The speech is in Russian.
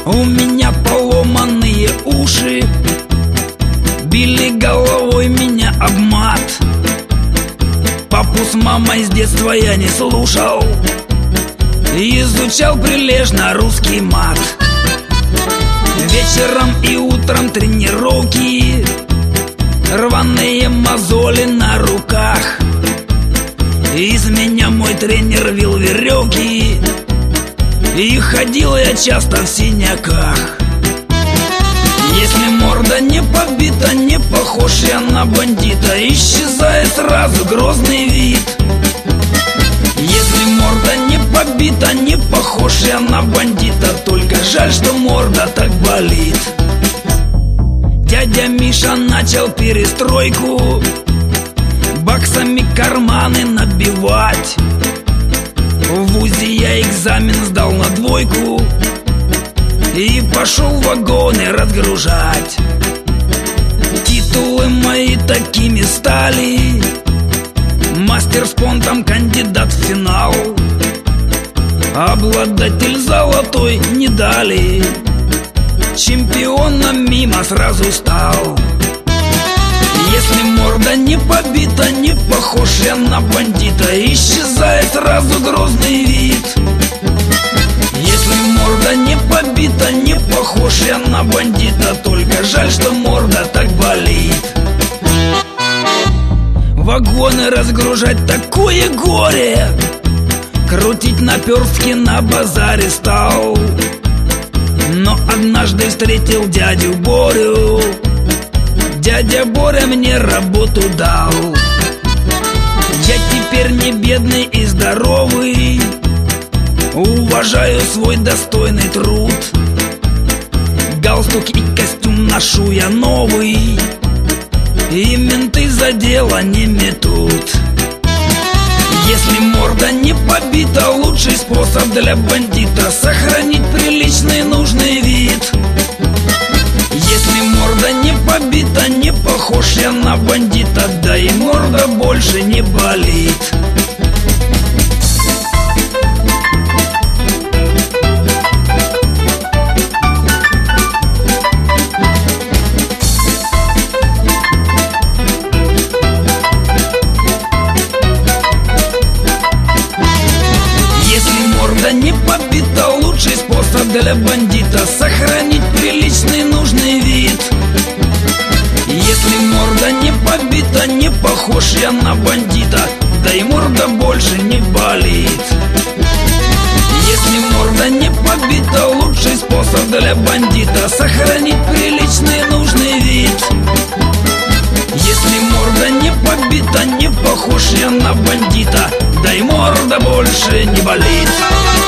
У меня поломанные уши, били головой меня об мат. Папу с мамой с детства я не слушал, изучал прилежно русский мат. Вечером и утром тренировки, рваные мозоли на руках. Из меня мой тренер вил веревки, и ходил я часто в синяках. Если морда не побита, не похож я на бандита, исчезает сразу грозный вид. Если морда не побита, не похож я на бандита, только жаль, что морда так болит. Дядя Миша начал перестройку, баксами карманы набивать. В ВУЗе я экзамен сдал на 2 и пошел вагоны разгружать. Титулы мои такими стали: мастер с понтом, кандидат в финал, обладатель золотой медали, чемпионом мимо сразу стал. Если морда не побита, не похож я на бандита, исчезает сразу грозный вид. Если морда не побита, не похож я на бандита, только жаль, что морда так болит. Вагоны разгружать такое горе, крутить наперстки на базаре стал. Но однажды встретил дядю Борю, дядя Боря мне работу дал. Я теперь не бедный и здоровый, уважаю свой достойный труд. Галстук и костюм ношу я новый, и менты за дело не метут. Если морда не побита, лучший способ для бандита сохранить приличный нужный вид. Если морда не побита, не похож я на бандита, да и морда больше не болит. Если морда не побита, лучший способ для бандита сохранить приличный нужный вид. Если морда не побита, не похож я на бандита, да и морда больше не болит. Если морда не побита, лучший способ для бандита сохранить приличный нужный вид. Если морда не побита, не похож я на бандита, да и морда больше не болит.